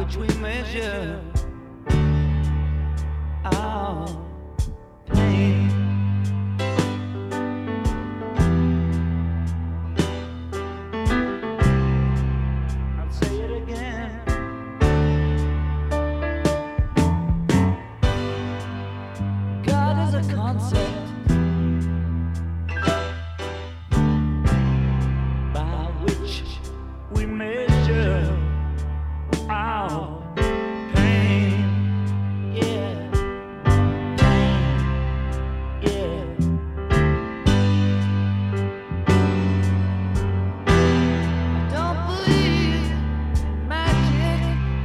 which we measure our pain. I'll say it again. God is a concept by which we measure our pain. Yeah, pain. Yeah. I don't believe in magic.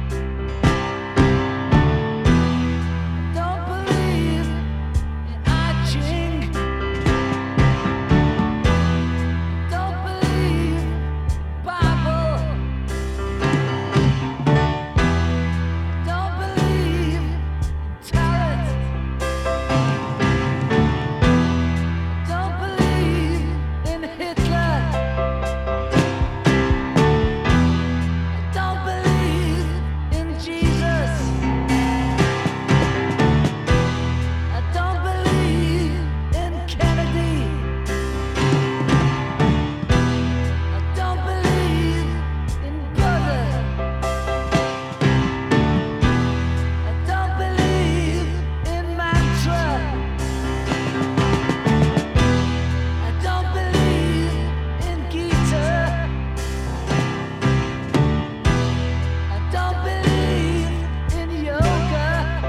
I don't believe in I Ching. I don't believe Bible. I don't believe in talent. I don't believe in Hitler. I don't believe in Jesus. I don't believe in Kennedy. I don't believe in brother. I don't believe in mantra. I don't believe in Gita. I don't believe in yoga.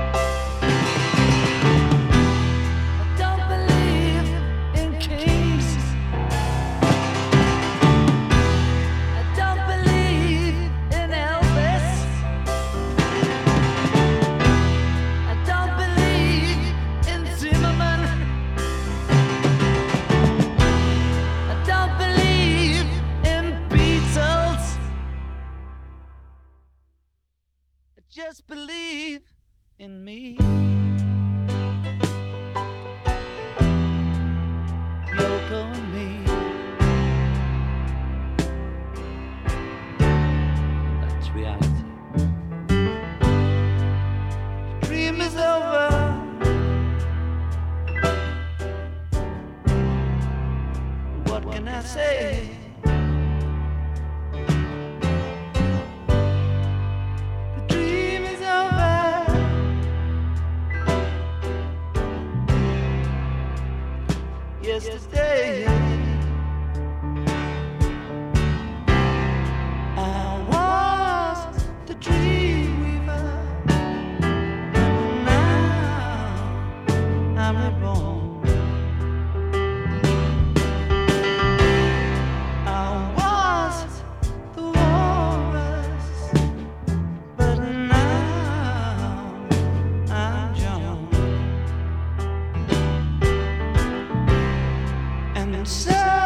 I don't believe in kings. I don't believe in Elvis. I don't believe in Zimmerman. I don't believe in Beatles. I just believe in me. Yoko and me. That's reality. The dream is over. What can I say? The dream is over. Yesterday I was the dream weaver, and now I'm reborn. I was the walrus, but now I'm John. And so